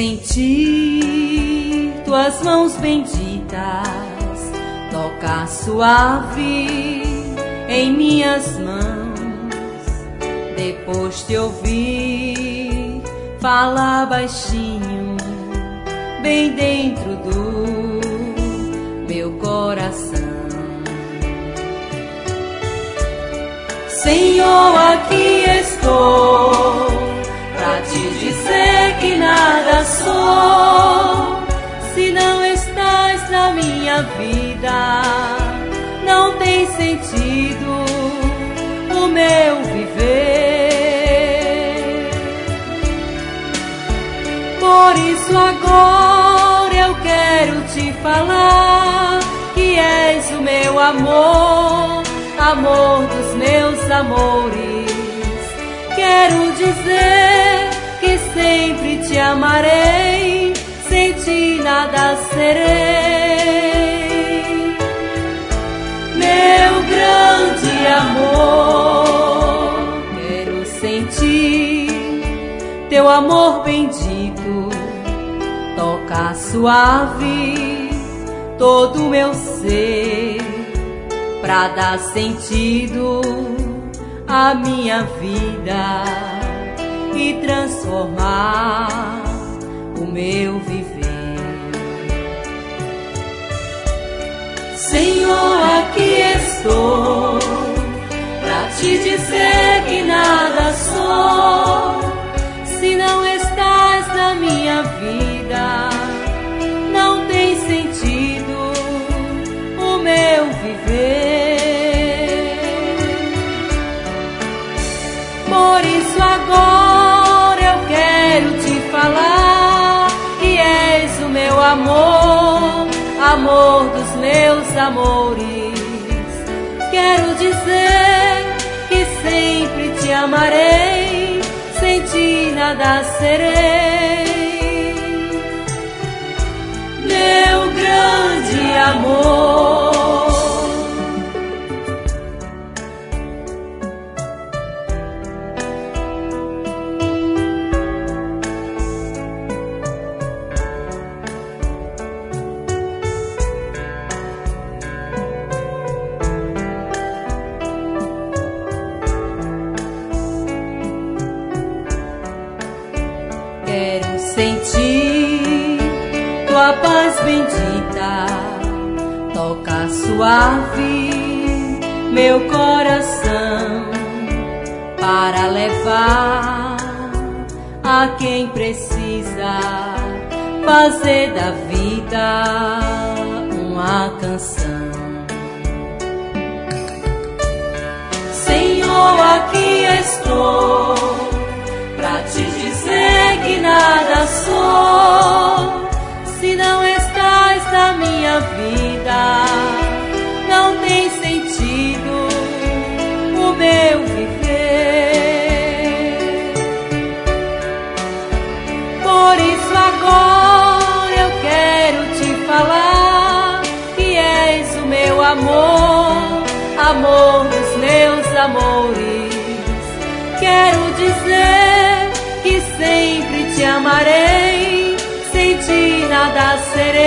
sentir tuas mãos benditas tocar suave em minhas mãos. Depois te ouvir falar baixinho bem dentro do meu coração. Senhor, aqui estou pra te dizer que nada sou se não estás na minha vida. Não tem sentido o meu viver. Por isso agora eu quero te falar que és o meu amor, amor dos meus amores. Quero dizer que sempre te amarei, sem ti nada serei. Meu grande amor, quero sentir teu amor bendito tocar suave todo o meu ser, pra dar sentido à minha vida e transformar o meu viver. Senhor, aqui estou pra te dizer que nada sou se não estás na minha vida. Não tem sentido o meu viver. Por isso agora eu quero te falar que és o meu amor, amor dos meus amores. Quero dizer que sempre te amarei, sem ti nada serei. Meu grande amor. Quero sentir tua paz bendita tocar suave meu coração, para levar a quem precisa fazer da vida uma canção. Senhor, aqui estou pra te dizer que nada sou se não estás na minha vida. Não tem sentido o meu viver. Por isso agora eu quero te falar que és o meu amor, amor dos meus amores. Quero dizer que sempre te amarei, sem ti nada serei.